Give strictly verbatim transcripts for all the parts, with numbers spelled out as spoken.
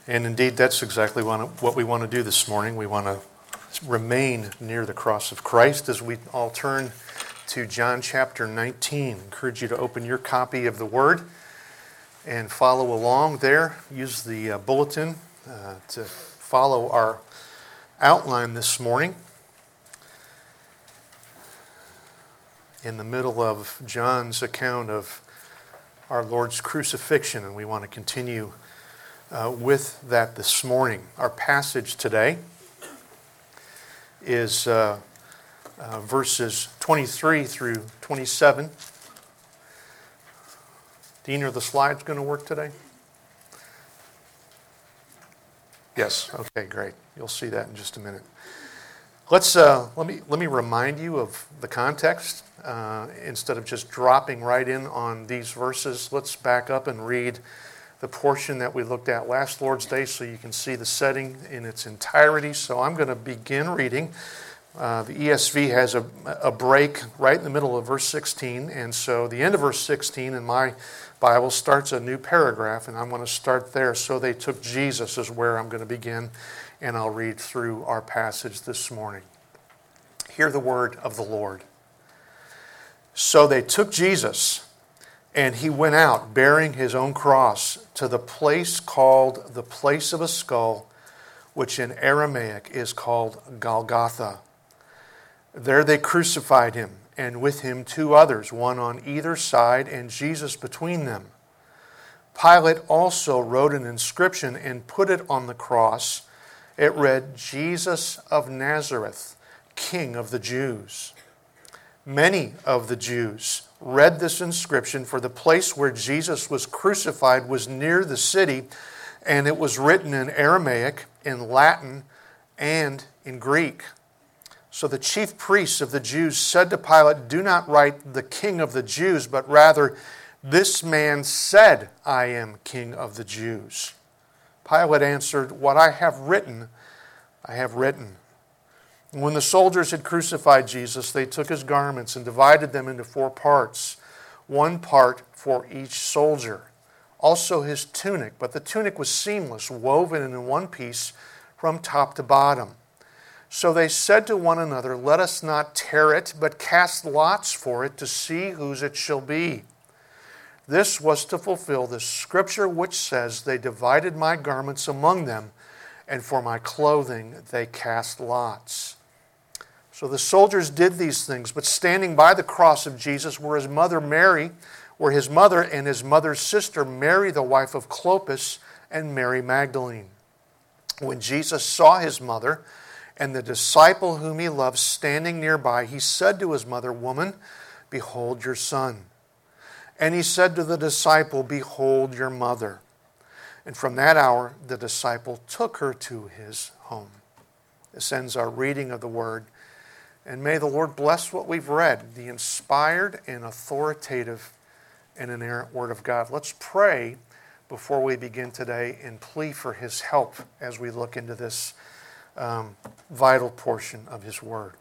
And indeed, that's exactly what we want to do this morning. We want to remain near the cross of Christ as we all turn to John chapter nineteen. I encourage you to open your copy of the Word and follow along there. Use the uh, bulletin uh, to follow our outline this morning. In the middle of John's account of our Lord's crucifixion, and we want to continue uh, with that this morning. Our passage today is uh, uh, verses twenty-three through twenty-seven. Dean, are the slides going to work today? Yes. Okay, great. You'll see that in just a minute. Let's uh, let me let me remind you of the context. Uh, instead of just dropping right in on these verses, let's back up and read the portion that we looked at last Lord's Day so you can see the setting in its entirety. So I'm going to begin reading. Uh, the E S V has a, a break right in the middle of verse sixteen, and so the end of verse sixteen in my Bible starts a new paragraph, and I'm going to start there. So they took Jesus is where I'm going to begin, and I'll read through our passage this morning. Hear the word of the Lord. So they took Jesus, and he went out bearing his own cross to the place called the place of a skull, which in Aramaic is called Golgotha. There they crucified him, and with him two others, one on either side, and Jesus between them. Pilate also wrote an inscription and put it on the cross. It read, Jesus of Nazareth, King of the Jews. Many of the Jews read this inscription, for the place where Jesus was crucified was near the city, and it was written in Aramaic, in Latin, and in Greek. So the chief priests of the Jews said to Pilate, do not write the King of the Jews, but rather, this man said, I am King of the Jews. Pilate answered, what I have written, I have written. When the soldiers had crucified Jesus, they took his garments and divided them into four parts, one part for each soldier. Also his tunic, but the tunic was seamless, woven in one piece from top to bottom. So they said to one another, let us not tear it, but cast lots for it to see whose it shall be. This was to fulfill the scripture which says, they divided my garments among them, and for my clothing they cast lots. So the soldiers did these things, but standing by the cross of Jesus were his mother Mary, were his mother and his mother's sister Mary, the wife of Clopas, and Mary Magdalene. When Jesus saw his mother and the disciple whom he loved standing nearby, he said to his mother, woman, behold your son. And he said to the disciple, behold your mother. And from that hour the disciple took her to his home. This ends our reading of the word. And may the Lord bless what we've read, the inspired and authoritative and inerrant Word of God. Let's pray before we begin today and plea for his help as we look into this um, vital portion of his Word.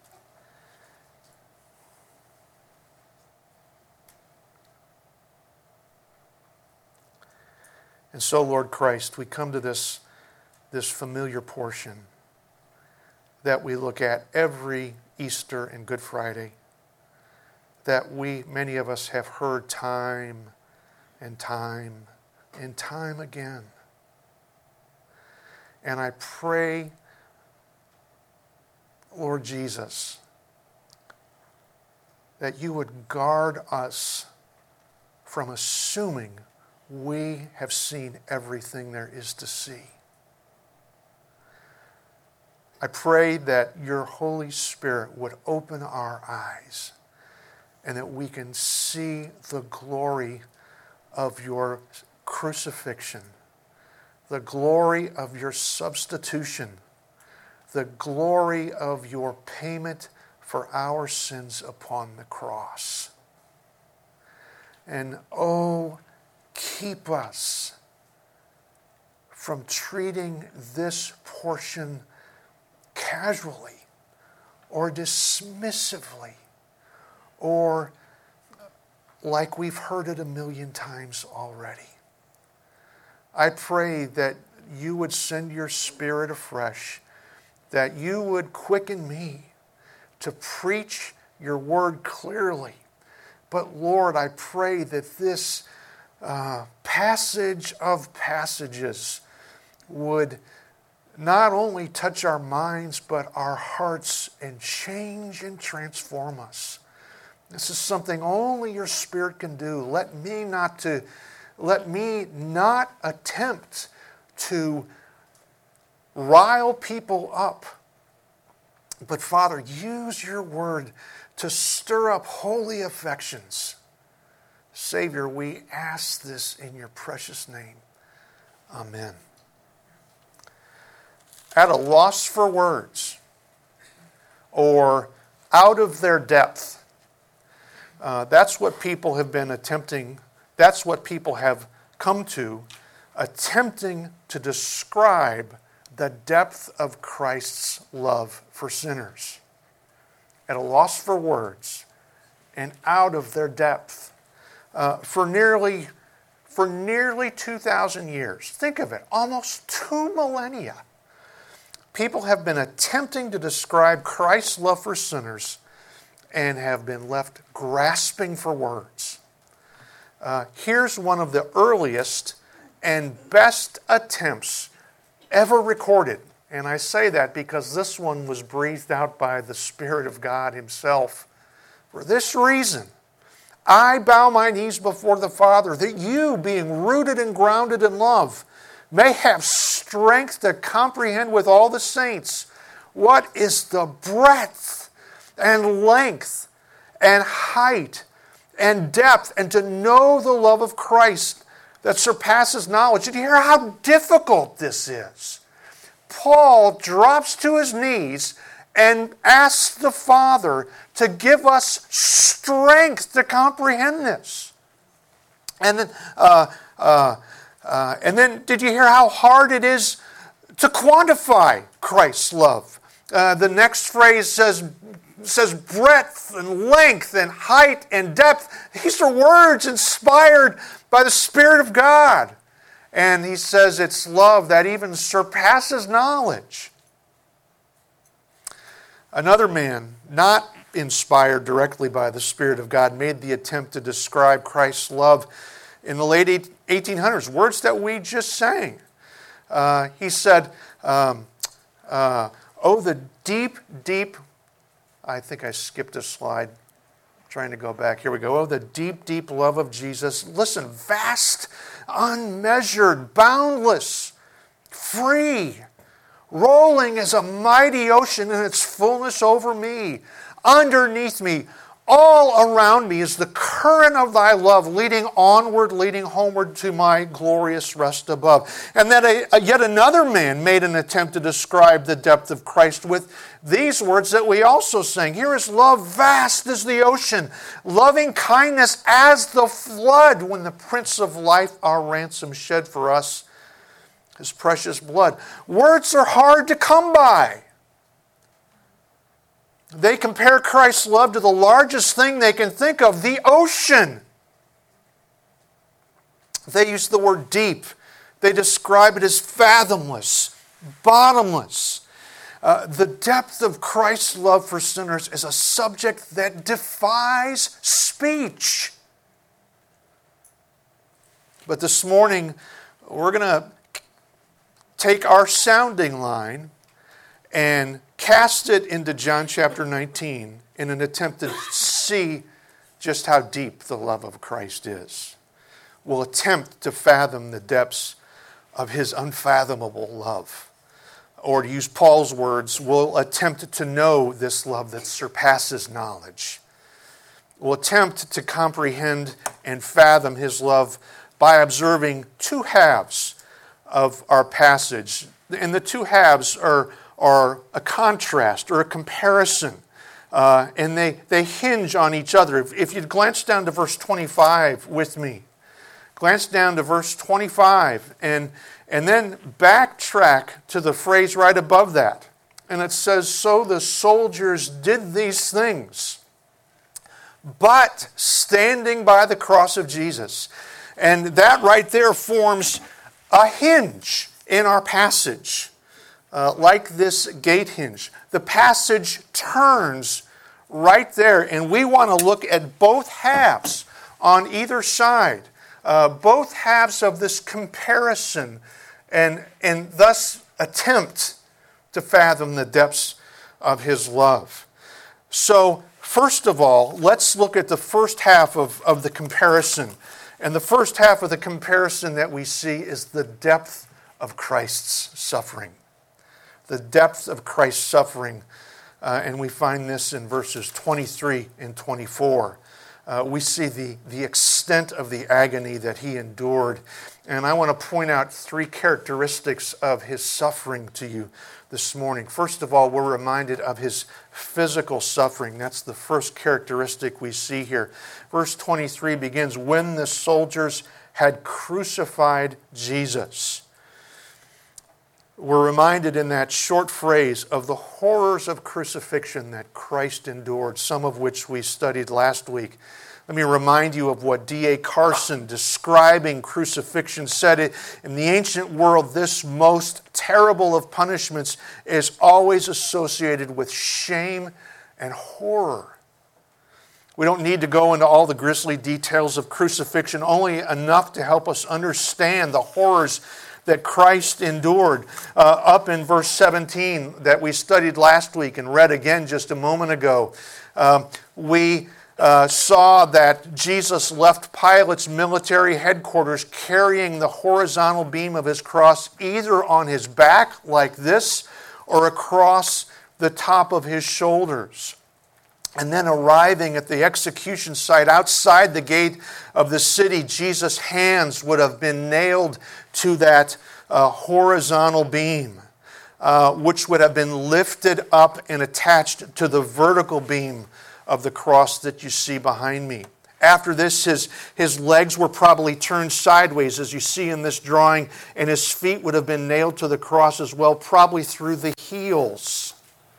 And so, Lord Christ, we come to this, this familiar portion that we look at every Easter and Good Friday, that we, many of us, have heard time and time and time again. And I pray, Lord Jesus, that you would guard us from assuming we have seen everything there is to see. I pray that your Holy Spirit would open our eyes and that we can see the glory of your crucifixion, the glory of your substitution, the glory of your payment for our sins upon the cross. And oh, keep us from treating this portion casually or dismissively or like we've heard it a million times already. I pray that you would send your Spirit afresh, that you would quicken me to preach your word clearly. But Lord, I pray that this uh, passage of passages would not only touch our minds, but our hearts, and change and transform us. This is something only your Spirit can do. Let me not to, let me not attempt to rile people up. But Father, use your word to stir up holy affections. Savior, we ask this in your precious name. Amen. At a loss for words, or out of their depth. Uh, that's what people have been attempting, that's what people have come to, attempting to describe the depth of Christ's love for sinners. At a loss for words, and out of their depth. Uh, for nearly, for nearly two thousand years, think of it, almost two millennia, people have been attempting to describe Christ's love for sinners and have been left grasping for words. Uh, here's one of the earliest and best attempts ever recorded. And I say that because this one was breathed out by the Spirit of God Himself. For this reason, I bow my knees before the Father, that you, being rooted and grounded in love, may have strength to comprehend with all the saints what is the breadth and length and height and depth, and to know the love of Christ that surpasses knowledge. Did you hear how difficult this is? Paul drops to his knees and asks the Father to give us strength to comprehend this. And then, uh, uh, uh, and then, did you hear how hard it is to quantify Christ's love? Uh, the next phrase says, says breadth and length and height and depth. These are words inspired by the Spirit of God. And he says it's love that even surpasses knowledge. Another man, not inspired directly by the Spirit of God, made the attempt to describe Christ's love in the late eighteen hundreds, words that we just sang. Uh, he said, um, uh, oh, the deep, deep, I think I skipped a slide. Trying to go back. Here we go. Oh, the deep, deep love of Jesus. Listen, vast, unmeasured, boundless, free, rolling as a mighty ocean in its fullness over me. Underneath me, all around me is the current of thy love, leading onward, leading homeward to my glorious rest above. And then a, a, yet another man made an attempt to describe the depth of Christ with these words that we also sing. Here is love vast as the ocean, loving kindness as the flood, when the Prince of Life, our ransom, shed for us His precious blood. Words are hard to come by. They compare Christ's love to the largest thing they can think of, the ocean. They use the word deep. They describe it as fathomless, bottomless. Uh, the depth of Christ's love for sinners is a subject that defies speech. But this morning, we're going to take our sounding line and cast it into John chapter nineteen in an attempt to see just how deep the love of Christ is. We'll attempt to fathom the depths of His unfathomable love. Or to use Paul's words, we'll attempt to know this love that surpasses knowledge. We'll attempt to comprehend and fathom His love by observing two halves of our passage. And the two halves are are a contrast or a comparison. Uh, and they, they hinge on each other. If, if you'd glance down to verse twenty-five with me, glance down to verse twenty-five and, and then backtrack to the phrase right above that. And it says, so the soldiers did these things, but standing by the cross of Jesus. And that right there forms a hinge in our passage, uh, like this gate hinge. The passage turns right there, and we want to look at both halves on either side, uh, both halves of this comparison, and, and thus attempt to fathom the depths of his love. So, first of all, let's look at the first half of, of the comparison. And the first half of the comparison that we see is the depth of Christ's suffering. The depth of Christ's suffering. Uh, and we find this in verses twenty-three and twenty-four. Uh, we see the, the extent of the agony that he endured. And I want to point out three characteristics of his suffering to you this morning. First of all, we're reminded of his physical suffering. That's the first characteristic we see here. Verse twenty-three begins, when the soldiers had crucified Jesus. We're reminded in that short phrase of the horrors of crucifixion that Christ endured, some of which we studied last week. Let me remind you of what D A Carson, describing crucifixion, said. In the ancient world, this most terrible of punishments is always associated with shame and horror. We don't need to go into all the grisly details of crucifixion, only enough to help us understand the horrors that Christ endured. Uh, up in verse seventeen that we studied last week and read again just a moment ago, um, we uh, saw that Jesus left Pilate's military headquarters carrying the horizontal beam of his cross either on his back like this or across the top of his shoulders. And then arriving at the execution site outside the gate of the city, Jesus' hands would have been nailed to that uh, horizontal beam, uh, which would have been lifted up and attached to the vertical beam of the cross that you see behind me. After this, his, his legs were probably turned sideways, as you see in this drawing, and his feet would have been nailed to the cross as well, probably through the heels.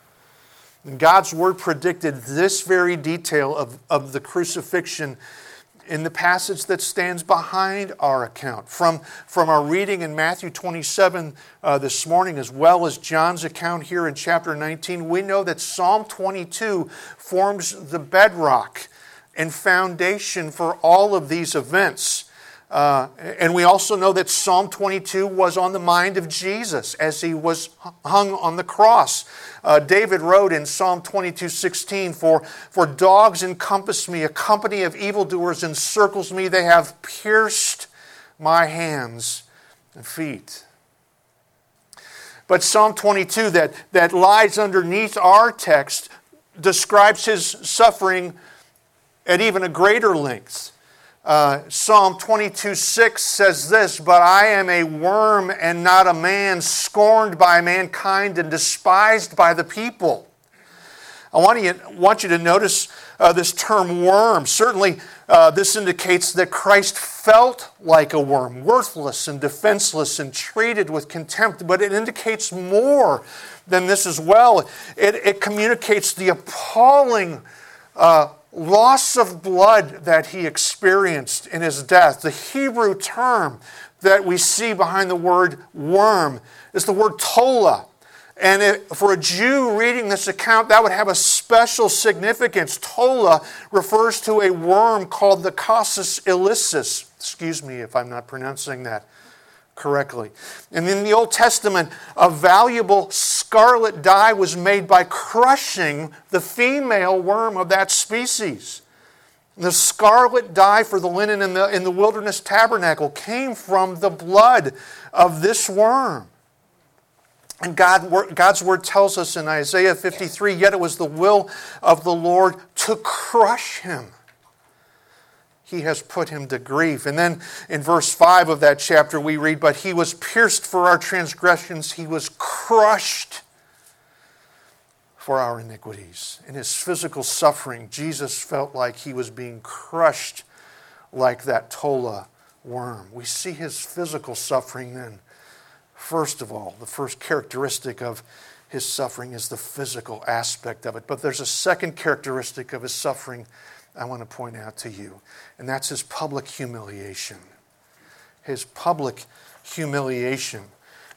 And God's Word predicted this very detail of, of the crucifixion in the passage that stands behind our account. From, from our reading in Matthew twenty-seven uh, this morning, as well as John's account here in chapter nineteen, we know that Psalm twenty-two forms the bedrock and foundation for all of these events. Uh, and we also know that Psalm twenty-two was on the mind of Jesus as he was hung on the cross. Uh, David wrote in Psalm twenty-two sixteen, for, for dogs encompass me, a company of evildoers encircles me, they have pierced my hands and feet. But Psalm twenty-two that, that lies underneath our text describes his suffering at even a greater length. Uh, Psalm twenty-two six says this, but I am a worm and not a man, scorned by mankind and despised by the people. I want you, want you to notice uh, this term worm. Certainly uh, this indicates that Christ felt like a worm, worthless and defenseless and treated with contempt, but it indicates more than this as well. It, it communicates the appalling uh, loss of blood that he experienced in his death. The Hebrew term that we see behind the word worm is the word tola. And it, for a Jew reading this account, that would have a special significance. Tola refers to a worm called the Casus illicus. Excuse me if I'm not pronouncing that correctly. And in the Old Testament, a valuable scarlet dye was made by crushing the female worm of that species. The scarlet dye for the linen in the, in the wilderness tabernacle came from the blood of this worm. And God, God's Word tells us in Isaiah fifty-three, yet it was the will of the Lord to crush him. He has put him to grief. And then in verse five of that chapter we read, but he was pierced for our transgressions, he was crushed for our iniquities. In his physical suffering, Jesus felt like he was being crushed like that tola worm. We see his physical suffering then. First of all, the first characteristic of his suffering is the physical aspect of it. But there's a second characteristic of his suffering I want to point out to you, and that's his public humiliation. His public humiliation.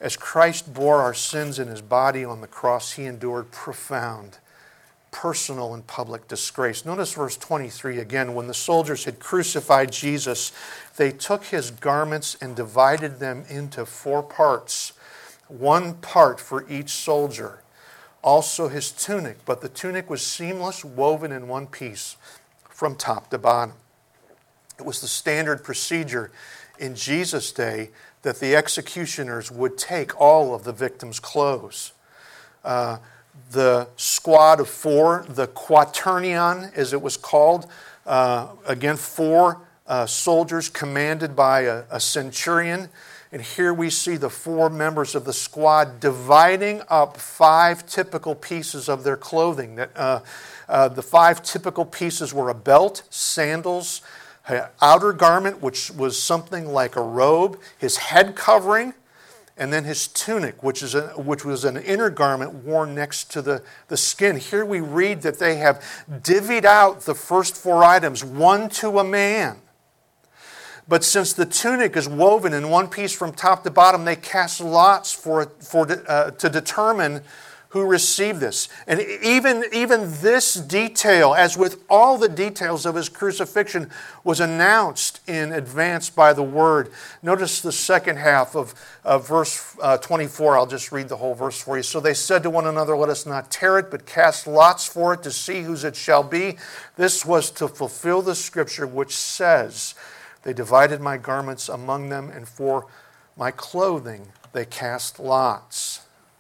As Christ bore our sins in his body on the cross, he endured profound, personal, and public disgrace. Notice verse twenty-three again. When the soldiers had crucified Jesus, they took his garments and divided them into four parts, one part for each soldier. Also his tunic, but the tunic was seamless, woven in one piece from top to bottom. It was the standard procedure in Jesus' day that the executioners would take all of the victim's clothes. Uh, the squad of four, the quaternion as it was called, uh, again, four uh, soldiers commanded by a, a centurion. And here we see the four members of the squad dividing up five typical pieces of their clothing. That uh, uh, the five typical pieces were a belt, sandals, an outer garment, which was something like a robe, his head covering, and then his tunic, which is a, which was an inner garment worn next to the, the skin. Here we read that they have divvied out the first four items, one to a man. But since the tunic is woven in one piece from top to bottom, they cast lots for, for uh, to determine who received this. And even, even this detail, as with all the details of his crucifixion, was announced in advance by the Word. Notice the second half of, of verse uh, twenty-four. I'll just read the whole verse for you. So they said to one another, let us not tear it, but cast lots for it to see whose it shall be. This was to fulfill the Scripture which says, they divided my garments among them, and for my clothing they cast lots.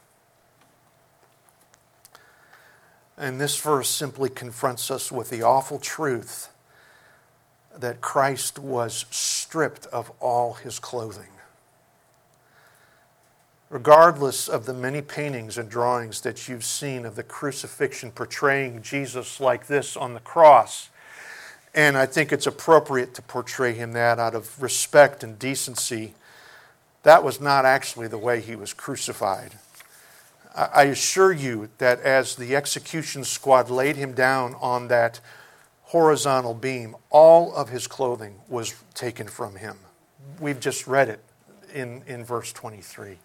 And this verse simply confronts us with the awful truth that Christ was stripped of all his clothing. Regardless of the many paintings and drawings that you've seen of the crucifixion portraying Jesus like this on the cross, and I think it's appropriate to portray him that out of respect and decency, that was not actually the way he was crucified. I assure you that as the execution squad laid him down on that horizontal beam, all of his clothing was taken from him. We've just read it in, in verse twenty-three.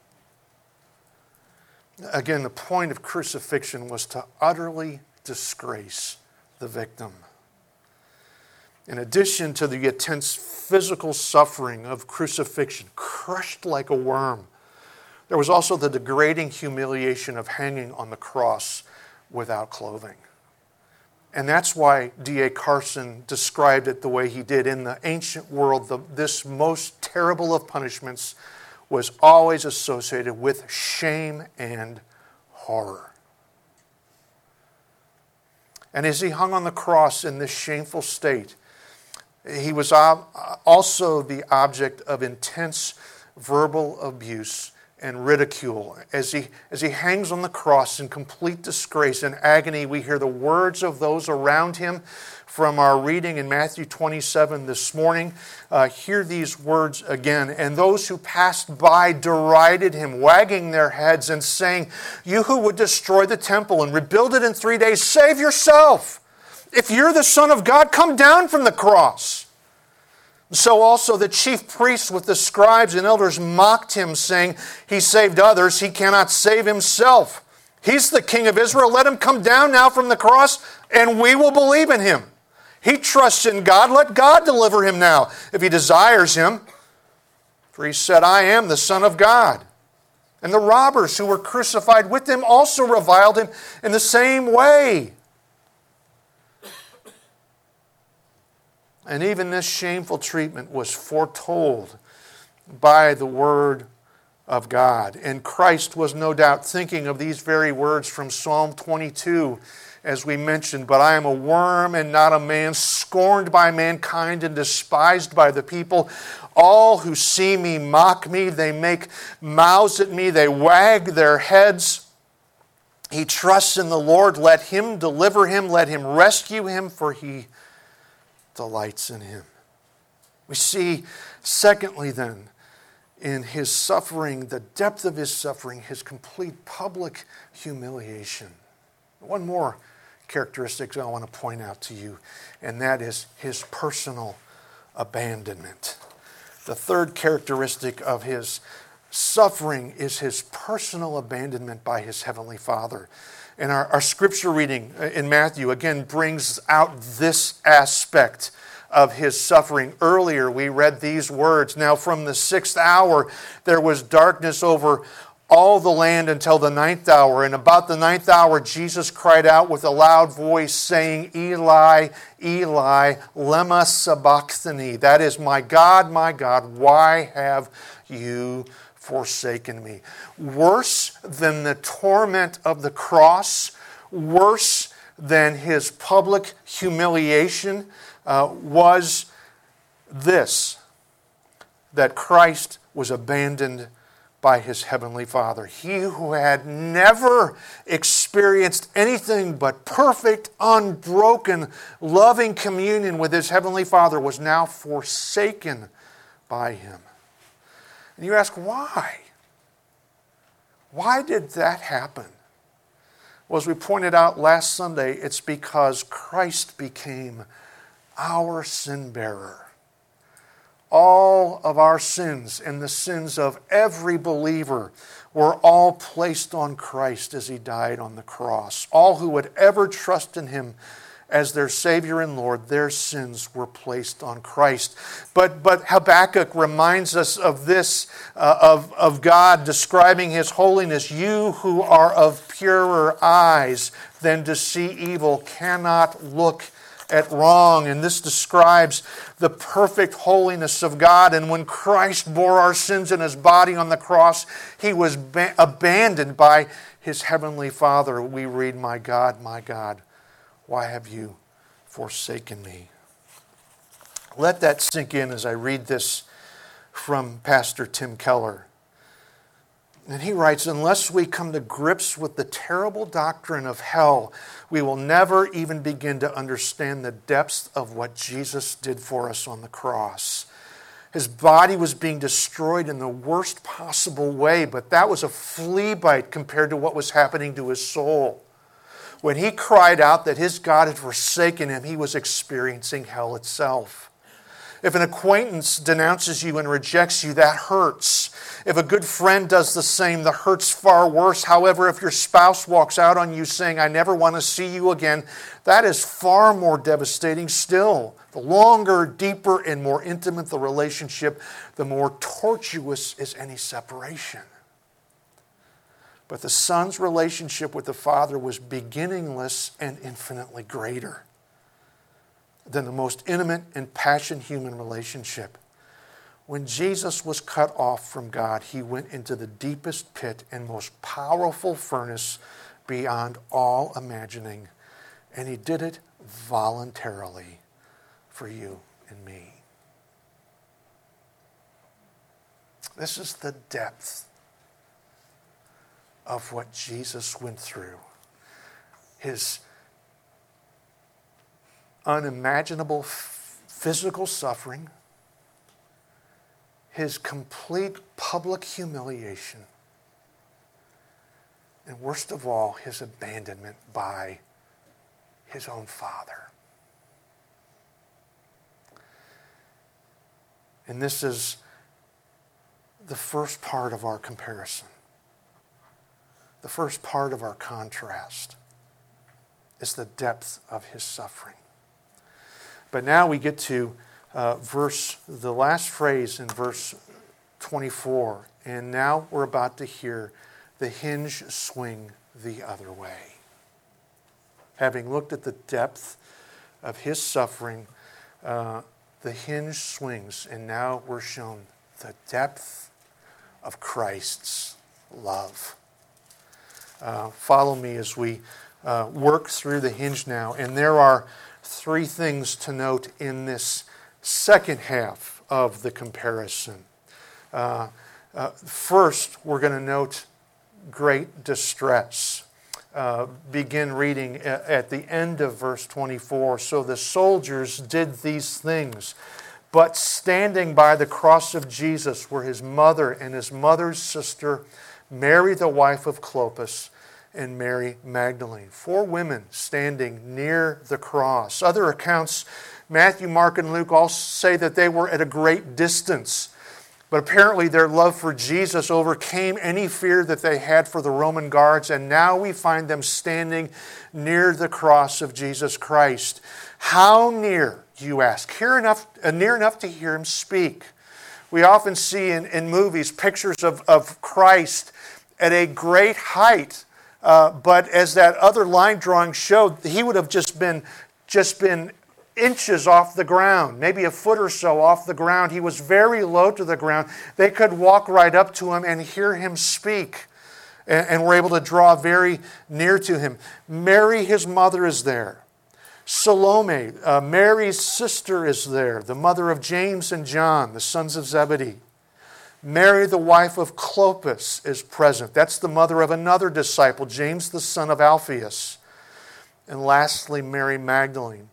Again, the point of crucifixion was to utterly disgrace the victim. In addition to the intense physical suffering of crucifixion, crushed like a worm, there was also the degrading humiliation of hanging on the cross without clothing. And that's why D A Carson described it the way he did. In the ancient world, the, this most terrible of punishments was always associated with shame and horror. And as he hung on the cross in this shameful state, he was also the object of intense verbal abuse and ridicule. As he, as he hangs on the cross in complete disgrace and agony, we hear the words of those around him from our reading in Matthew twenty-seven this morning. Uh, hear these words again. And those who passed by derided him, wagging their heads and saying, you who would destroy the temple and rebuild it in three days, save yourself. If you're the Son of God, come down from the cross. So also the chief priests with the scribes and elders mocked him, saying, he saved others, he cannot save himself. He's the King of Israel. Let him come down now from the cross, and we will believe in him. He trusts in God. Let God deliver him now, if he desires him. For he said, I am the Son of God. And the robbers who were crucified with him also reviled him in the same way. And even this shameful treatment was foretold by the Word of God. And Christ was no doubt thinking of these very words from Psalm twenty-two, as we mentioned. But I am a worm and not a man, scorned by mankind and despised by the people. All who see me mock me. They make mouths at me. They wag their heads. He trusts in the Lord. Let him deliver him. Let him rescue him, for he delights in him. We see, secondly then, in his suffering, the depth of his suffering, his complete public humiliation. One more characteristic I want to point out to you, and that is his personal abandonment. The third characteristic of his suffering is his personal abandonment by his heavenly Father. And our, our scripture reading in Matthew, again, brings out this aspect of his suffering. Earlier, we read these words, "Now from the sixth hour there was darkness over all the land until the ninth hour. And about the ninth hour, Jesus cried out with a loud voice, saying, Eli, Eli, lema sabachthani." That is, "My God, my God, why have you forsaken me?" Worse than the torment of the cross, worse than his public humiliation, uh, was this, that Christ was abandoned by his heavenly Father. He who had never experienced anything but perfect, unbroken, loving communion with his heavenly Father was now forsaken by him. And you ask, why? Why did that happen? Well, as we pointed out last Sunday, it's because Christ became our sin bearer. All of our sins and the sins of every believer were all placed on Christ as he died on the cross. All who would ever trust in him as their Savior and Lord, their sins were placed on Christ. But, but Habakkuk reminds us of this, uh, of, of God describing his holiness. "You who are of purer eyes than to see evil cannot look at wrong." And this describes the perfect holiness of God. And when Christ bore our sins in his body on the cross, he was ba- abandoned by his heavenly Father. We read, "My God, my God, why have you forsaken me?" Let that sink in as I read this from Pastor Tim Keller. And he writes, "Unless we come to grips with the terrible doctrine of hell, we will never even begin to understand the depths of what Jesus did for us on the cross." His body was being destroyed in the worst possible way, but that was a flea bite compared to what was happening to his soul. When he cried out that his God had forsaken him, he was experiencing hell itself. If an acquaintance denounces you and rejects you, that hurts. If a good friend does the same, the hurt's far worse. However, if your spouse walks out on you saying, "I never want to see you again," that is far more devastating still. The longer, deeper, and more intimate the relationship, the more tortuous is any separation. But the Son's relationship with the Father was beginningless and infinitely greater than the most intimate and passionate human relationship. When Jesus was cut off from God, he went into the deepest pit and most powerful furnace beyond all imagining, and he did it voluntarily for you and me. This is the depth of what Jesus went through. His unimaginable f- physical suffering, his complete public humiliation, and worst of all, his abandonment by his own Father. And this is the first part of our comparison. The first part of our contrast is the depth of his suffering. But now we get to uh, verse, the last phrase in verse twenty-four. And now we're about to hear the hinge swing the other way. Having looked at the depth of his suffering, uh, the hinge swings, and now we're shown the depth of Christ's love. Uh, follow me as we uh, work through the hinge now. And there are three things to note in this second half of the comparison. Uh, uh, first, we're going to note great distress. Uh, begin reading at the end of verse twenty-four. "So the soldiers did these things, but standing by the cross of Jesus were his mother and his mother's sister, Mary the wife of Clopas, and Mary Magdalene." Four women standing near the cross. Other accounts, Matthew, Mark, and Luke, all say that they were at a great distance. But apparently their love for Jesus overcame any fear that they had for the Roman guards, and now we find them standing near the cross of Jesus Christ. How near, you ask? Near enough, uh, near enough to hear him speak. We often see in, in movies pictures of, of Christ at a great height, uh, but as that other line drawing showed, he would have just been, just been inches off the ground, maybe a foot or so off the ground. He was very low to the ground. They could walk right up to him and hear him speak, and, and were able to draw very near to him. Mary, his mother, is there. Salome, uh, Mary's sister, is there, the mother of James and John, the sons of Zebedee. Mary, the wife of Clopas, is present. That's the mother of another disciple, James, the son of Alphaeus. And lastly, Mary Magdalene.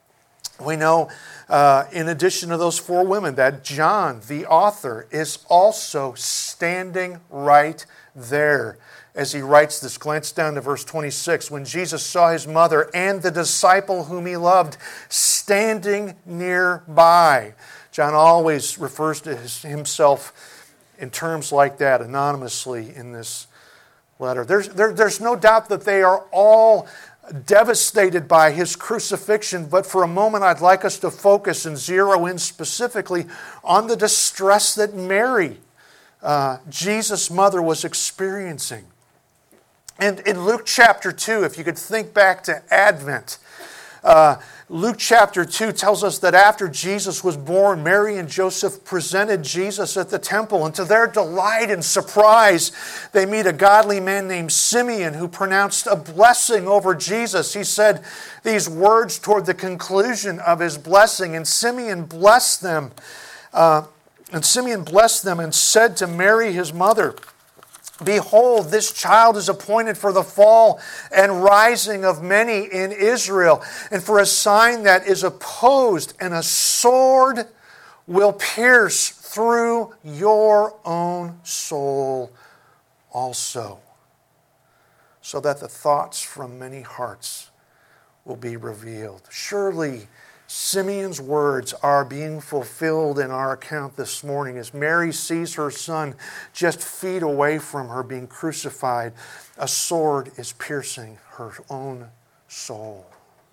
We know, uh, in addition to those four women, that John, the author, is also standing right there as he writes this. Glance down to verse twenty-six. When Jesus saw his mother and the disciple whom he loved standing nearby. John always refers to his, himself in terms like that, anonymously in this letter. There's, there, there's no doubt that they are all devastated by his crucifixion, but for a moment I'd like us to focus and zero in specifically on the distress that Mary, uh, Jesus' mother, was experiencing. And in Luke chapter two, if you could think back to Advent, uh, Luke chapter two tells us that after Jesus was born, Mary and Joseph presented Jesus at the temple, and to their delight and surprise, they meet a godly man named Simeon who pronounced a blessing over Jesus. He said these words toward the conclusion of his blessing, and Simeon blessed them. Uh, and Simeon blessed them and said to Mary, his mother, "Behold, this child is appointed for the fall and rising of many in Israel, and for a sign that is opposed, and a sword will pierce through your own soul also, so that the thoughts from many hearts will be revealed." Surely Simeon's words are being fulfilled in our account this morning as Mary sees her son just feet away from her being crucified. A sword is piercing her own soul.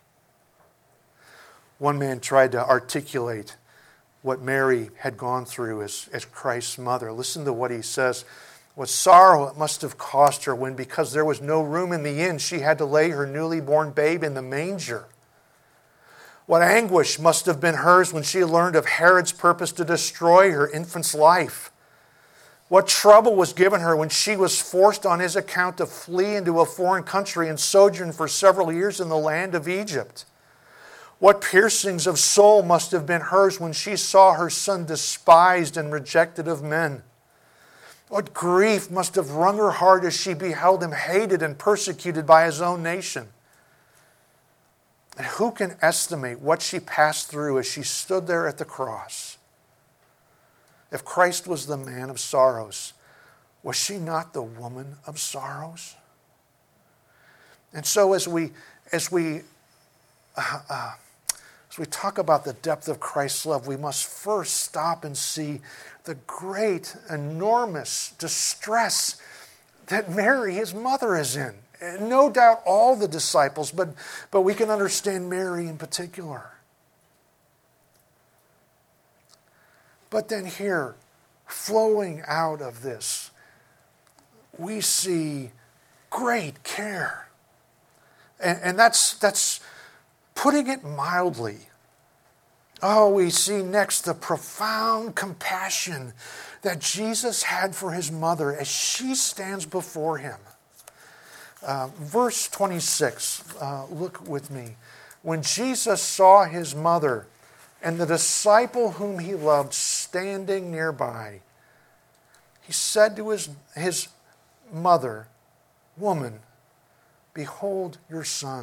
One man tried to articulate what Mary had gone through as, as Christ's mother. Listen to what he says. What sorrow it must have cost her when, because there was no room in the inn, she had to lay her newly born babe in the manger. What anguish must have been hers when she learned of Herod's purpose to destroy her infant's life. What trouble was given her when she was forced on his account to flee into a foreign country and sojourn for several years in the land of Egypt. What piercings of soul must have been hers when she saw her son despised and rejected of men. What grief must have wrung her heart as she beheld him hated and persecuted by his own nation. And who can estimate what she passed through as she stood there at the cross? If Christ was the man of sorrows, was she not the woman of sorrows? And so as we as we uh, uh, as we talk about the depth of Christ's love, we must first stop and see the great, enormous distress that Mary, his mother, is in. And no doubt all the disciples, but, but we can understand Mary in particular. But then here, flowing out of this, we see great care. And, and that's, that's putting it mildly. Oh, we see next the profound compassion that Jesus had for his mother as she stands before him. Uh, verse twenty-six, uh, look with me. When Jesus saw his mother and the disciple whom he loved standing nearby, he said to his, his mother, "Woman, behold your son."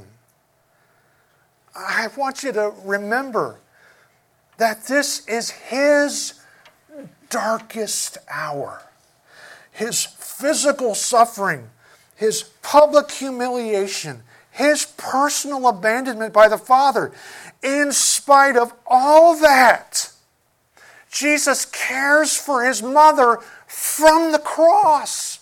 I want you to remember that this is his darkest hour. His physical suffering, his public humiliation, his personal abandonment by the Father. In spite of all that, Jesus cares for his mother from the cross.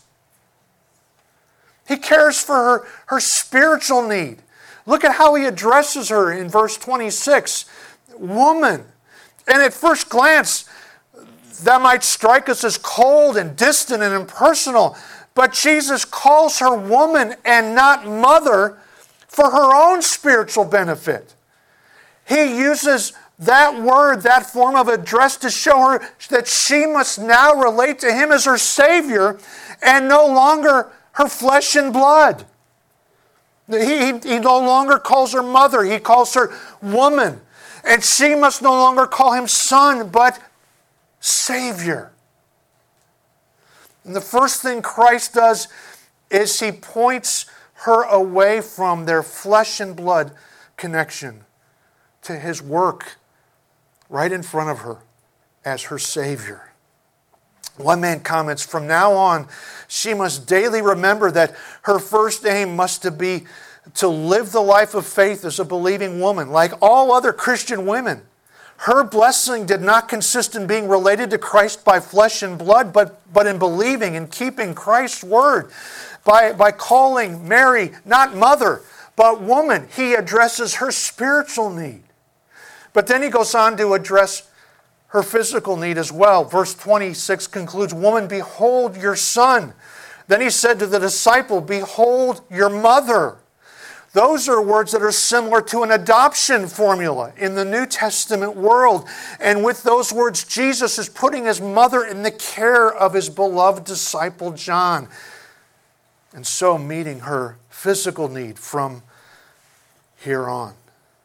He cares for her, her spiritual need. Look at how he addresses her in verse twenty-six. Woman. And at first glance, that might strike us as cold and distant and impersonal. But Jesus calls her woman and not mother for her own spiritual benefit. He uses that word, that form of address, to show her that she must now relate to him as her Savior and no longer her flesh and blood. He, he, he no longer calls her mother, he calls her woman. And she must no longer call him son, but Savior. And the first thing Christ does is he points her away from their flesh and blood connection to his work right in front of her as her Savior. One man comments, from now on, she must daily remember that her first aim must be to live the life of faith as a believing woman, like all other Christian women. Her blessing did not consist in being related to Christ by flesh and blood, but, but in believing and keeping Christ's word. By, by calling Mary not mother, but woman, he addresses her spiritual need. But then he goes on to address her physical need as well. Verse twenty-six concludes, woman, behold your son. Then he said to the disciple, behold your mother. Those are words that are similar to an adoption formula in the New Testament world. And with those words, Jesus is putting his mother in the care of his beloved disciple John. And so meeting her physical need from here on.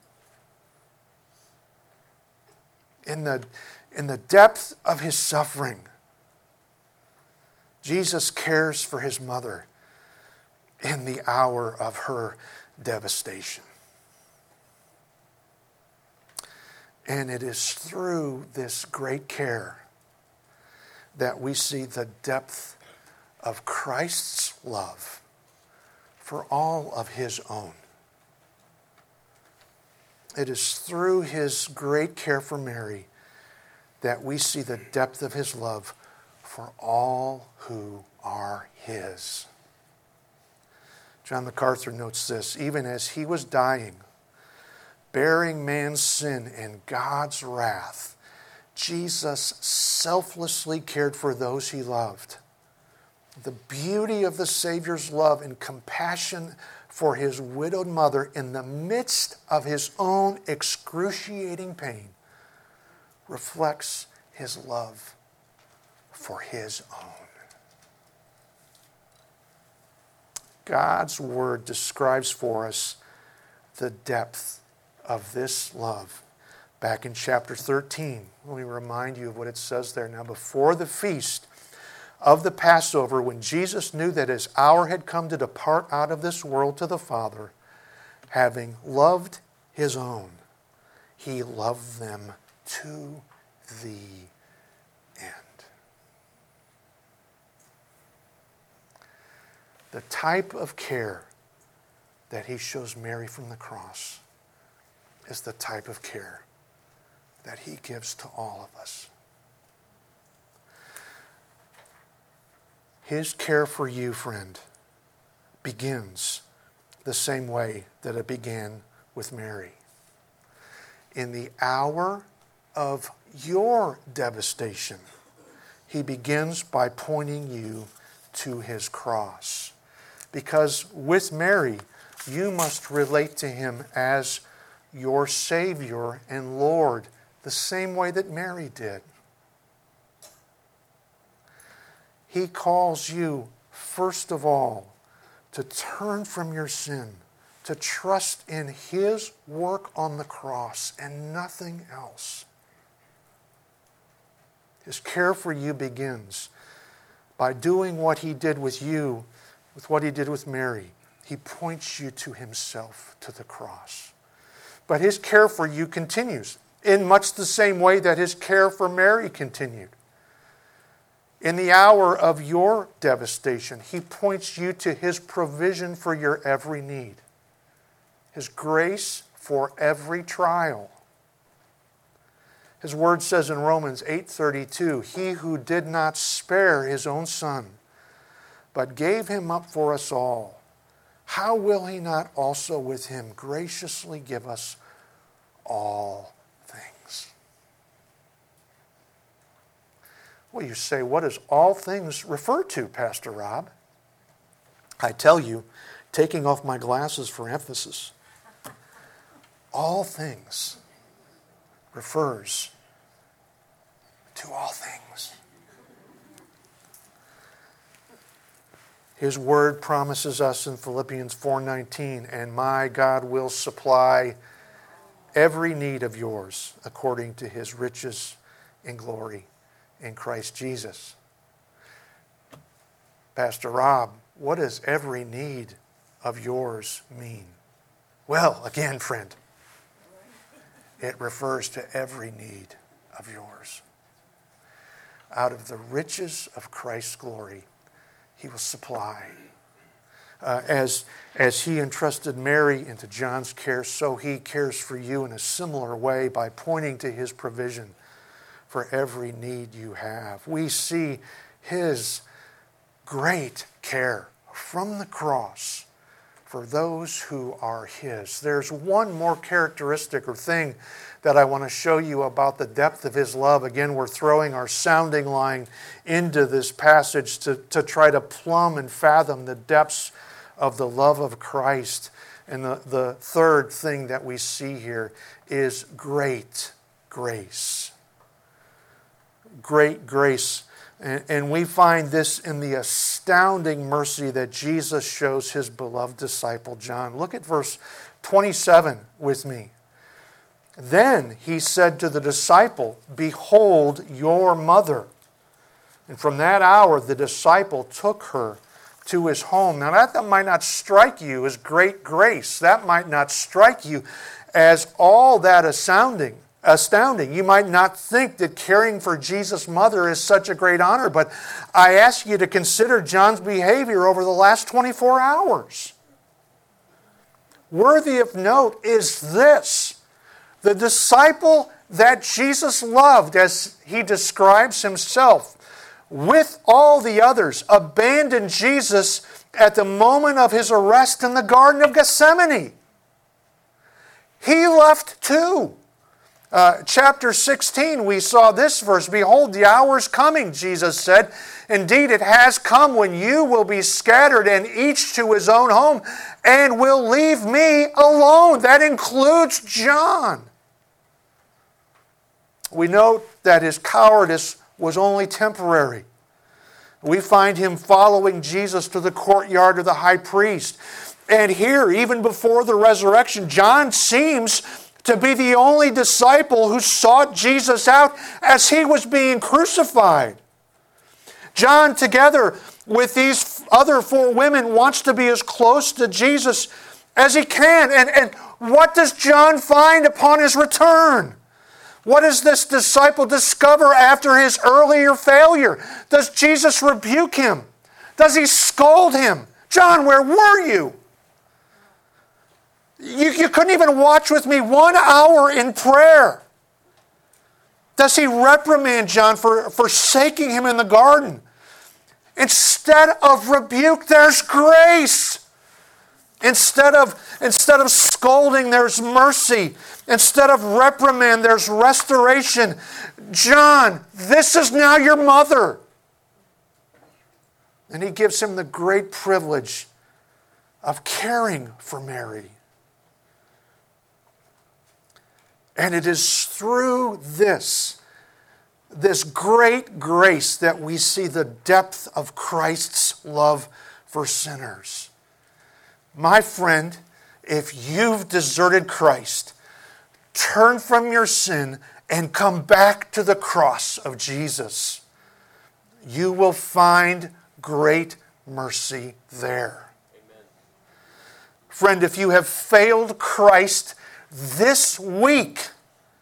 In the, in the depth of his suffering, Jesus cares for his mother in the hour of her devastation. And it is through this great care that we see the depth of Christ's love for all of his own. It is through his great care for Mary that we see the depth of his love for all who are his. John MacArthur notes this, even as he was dying, bearing man's sin and God's wrath, Jesus selflessly cared for those he loved. The beauty of the Savior's love and compassion for his widowed mother in the midst of his own excruciating pain reflects his love for his own. God's word describes for us the depth of this love. Back in chapter thirteen, let me remind you of what it says there. Now, before the feast of the Passover, when Jesus knew that his hour had come to depart out of this world to the Father, having loved his own, he loved them to the end. The type of care that he shows Mary from the cross is the type of care that he gives to all of us. His care for you, friend, begins the same way that it began with Mary. In the hour of your devastation, he begins by pointing you to his cross. Because with Mary, you must relate to him as your Savior and Lord, the same way that Mary did. He calls you, first of all, to turn from your sin, to trust in his work on the cross and nothing else. His care for you begins by doing what he did with you, with what he did with Mary. He points you to himself, to the cross. But his care for you continues in much the same way that his care for Mary continued. In the hour of your devastation, he points you to his provision for your every need, his grace for every trial, His word says in Romans eight thirty-two, he who did not spare his own son, but gave him up for us all, how will he not also with him graciously give us all things? Well, you say, what does all things refer to, Pastor Rob? I tell you, taking off my glasses for emphasis, all things refers to all things. His word promises us in Philippians four nineteen, and my God will supply every need of yours according to his riches in glory in Christ Jesus. Pastor Rob, what does every need of yours mean? Well, again, friend, it refers to every need of yours. Out of the riches of Christ's glory, he will supply. Uh, as, as he entrusted Mary into John's care, so he cares for you in a similar way by pointing to his provision for every need you have. We see his great care from the cross for those who are his. There's one more characteristic or thing that I want to show you about the depth of his love. Again, we're throwing our sounding line into this passage to, to try to plumb and fathom the depths of the love of Christ. And the, the third thing that we see here is great grace. Great grace. And, and we find this in the astounding mercy that Jesus shows his beloved disciple John. Look at verse twenty-seven with me. Then he said to the disciple, behold your mother. And from that hour the disciple took her to his home. Now that, that might not strike you as great grace. That might not strike you as all that astounding. Astounding. You might not think that caring for Jesus' mother is such a great honor, but I ask you to consider John's behavior over the last twenty-four hours. Worthy of note is this: the disciple that Jesus loved, as he describes himself, with all the others, abandoned Jesus at the moment of his arrest in the Garden of Gethsemane. He left too. Uh, chapter sixteen, we saw this verse. Behold, the hour is coming, Jesus said. Indeed, it has come when you will be scattered and each to his own home and will leave me alone. That includes John. We note that his cowardice was only temporary. We find him following Jesus to the courtyard of the high priest. And here, even before the resurrection, John seems to be the only disciple who sought Jesus out as he was being crucified. John, together with these other four women, wants to be as close to Jesus as he can. And, and what does John find upon his return? What does this disciple discover after his earlier failure? Does Jesus rebuke him? Does he scold him? John, where were you? You, you couldn't even watch with me one hour in prayer. Does he reprimand John for forsaking him in the garden? Instead of rebuke, there's grace. Instead of, instead of scolding, there's mercy. Instead of reprimand, there's restoration. John, this is now your mother. And he gives him the great privilege of caring for Mary. And it is through this, this great grace that we see the depth of Christ's love for sinners. My friend, if you've deserted Christ, turn from your sin and come back to the cross of Jesus. You will find great mercy there. Amen. Friend, if you have failed Christ this week,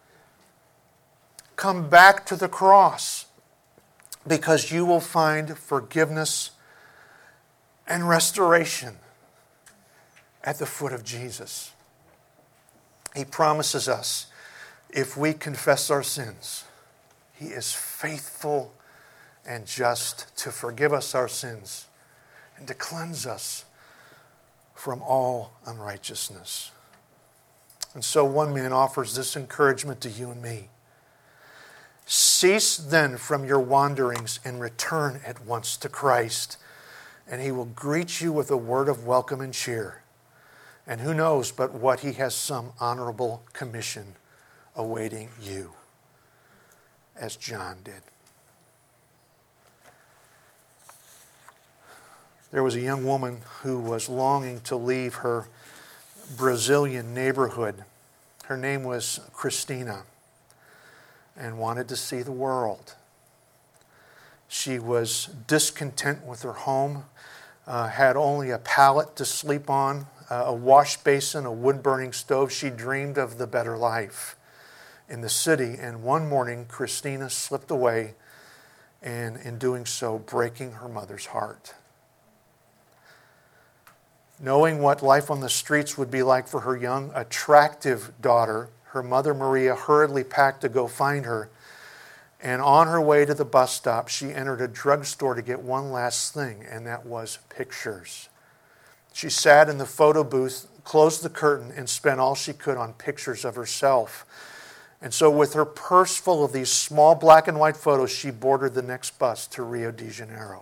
come back to the cross, because you will find forgiveness and restoration at the foot of Jesus. He promises us If we confess our sins, He is faithful and just to forgive us our sins and to cleanse us from all unrighteousness. And so one man offers this encouragement to you and me. Cease then from your wanderings and return at once to Christ, and He will greet you with a word of welcome and cheer. And who knows but what He has some honorable commission awaiting you, as John did. There was a young woman who was longing to leave her Brazilian neighborhood. Her name was Christina, and wanted to see the world. She was discontent with her home, uh, had only a pallet to sleep on, uh, a wash basin, a wood-burning stove. She dreamed of the better life in the city, and one morning Christina slipped away, and in doing so, breaking her mother's heart. Knowing what life on the streets would be like for her young, attractive daughter, her mother Maria hurriedly packed to go find her. And on her way to the bus stop, she entered a drugstore to get one last thing, and that was pictures. She sat in the photo booth, closed the curtain, and spent all she could on pictures of herself. And so with her purse full of these small black and white photos, she boarded the next bus to Rio de Janeiro.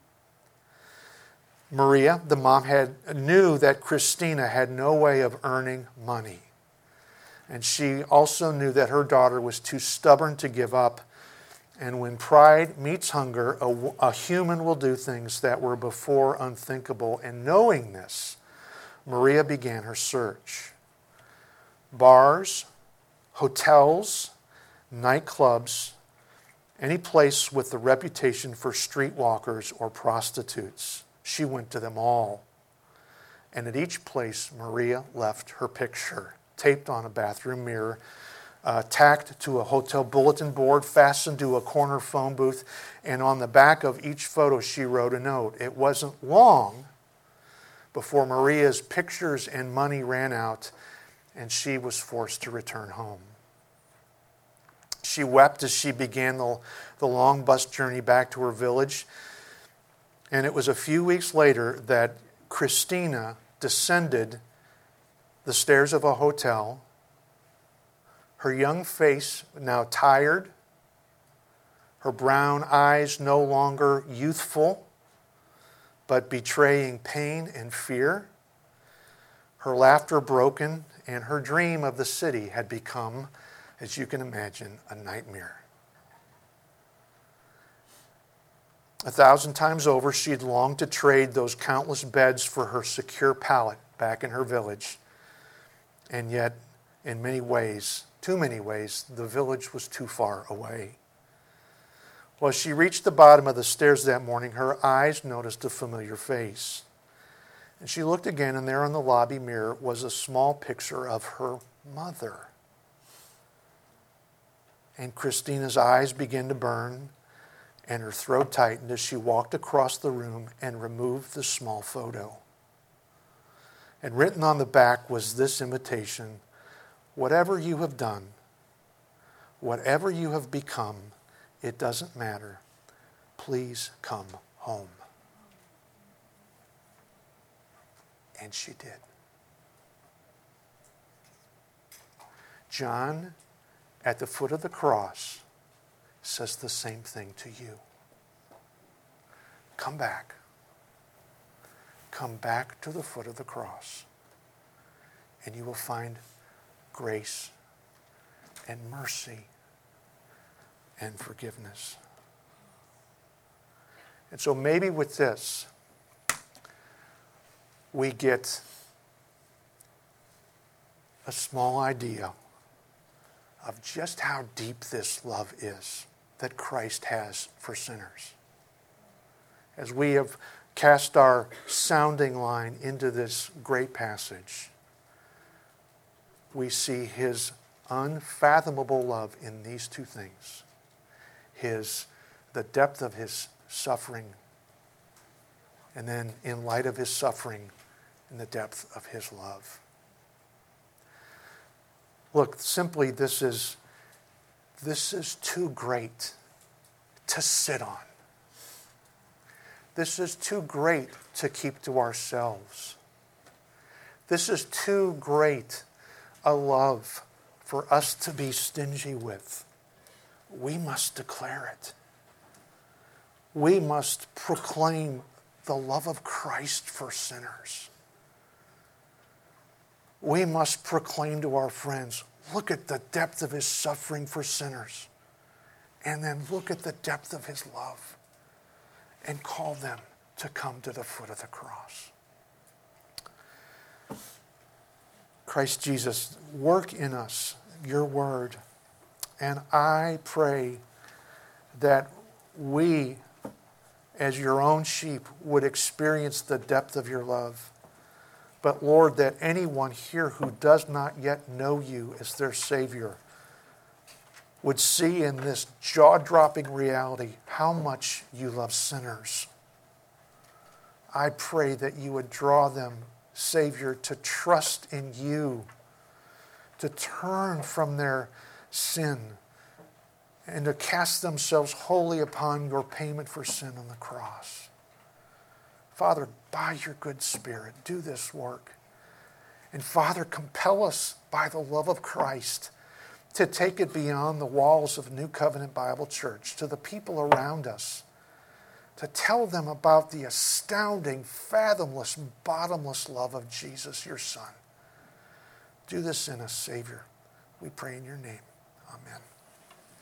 Maria, the mom, had knew that Christina had no way of earning money. And she also knew that her daughter was too stubborn to give up. And when pride meets hunger, a, a human will do things that were before unthinkable. And knowing this, Maria began her search. Bars, hotels, nightclubs, any place with the reputation for streetwalkers or prostitutes. She went to them all. And at each place, Maria left her picture, taped on a bathroom mirror, uh, tacked to a hotel bulletin board, fastened to a corner phone booth, and on the back of each photo she wrote a note. It wasn't long before Maria's pictures and money ran out, and she was forced to return home. She wept as she began the, the long bus journey back to her village. And it was a few weeks later that Christina descended the stairs of a hotel, her young face now tired, her brown eyes no longer youthful, but betraying pain and fear, her laughter broken, and her dream of the city had become, as you can imagine, a nightmare. A thousand times over, she'd longed to trade those countless beds for her secure pallet back in her village. And yet, in many ways, too many ways, the village was too far away. Well, as she reached the bottom of the stairs that morning, her eyes noticed a familiar face. And she looked again, and there on the lobby mirror was a small picture of her mother. And Christina's eyes began to burn, and her throat tightened as she walked across the room and removed the small photo. And written on the back was this invitation: whatever you have done, whatever you have become, it doesn't matter. Please come home. And she did. John, at the foot of the cross, says the same thing to you. Come back. Come back to the foot of the cross, and you will find grace and mercy and forgiveness. And so maybe with this, we get a small idea of just how deep this love is that Christ has for sinners. As we have cast our sounding line into this great passage, we see His unfathomable love in these two things. His, the depth of His suffering, and then in light of His suffering, in the depth of His love. Look, simply this is, this is too great to sit on. This is too great to keep to ourselves. This is too great a love for us to be stingy with. We must declare it. We must proclaim the love of Christ for sinners. We must proclaim to our friends, look at the depth of his suffering for sinners. And then look at the depth of his love. And call them to come to the foot of the cross. Christ Jesus, work in us your word. And I pray that we, as your own sheep, would experience the depth of your love. But Lord, that anyone here who does not yet know you as their Savior would see in this jaw-dropping reality how much you love sinners. I pray that you would draw them, Savior, to trust in you, to turn from their sin, and to cast themselves wholly upon your payment for sin on the cross. Father, by your good Spirit, do this work. And Father, compel us by the love of Christ to take it beyond the walls of New Covenant Bible Church to the people around us, to tell them about the astounding, fathomless, bottomless love of Jesus, your Son. Do this in us, Savior. We pray in your name. Amen.